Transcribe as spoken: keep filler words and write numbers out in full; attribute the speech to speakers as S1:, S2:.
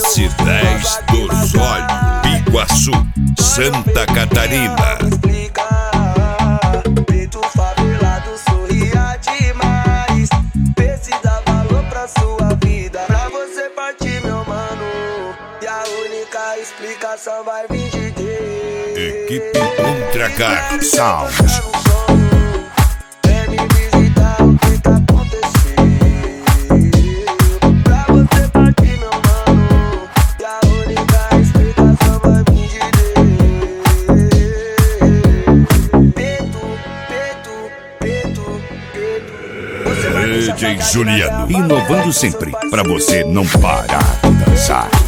S1: S dez dos Olhos, Iguaçu, Santa Catarina.
S2: Preto favelado sorria demais. Vê se dá valor pra sua vida, pra você partir, meu mano. E a única explicação vai vir de Deus.
S1: Equipe Ultra Car Sound. D J Juliano, inovando sempre, pra você não parar de dançar.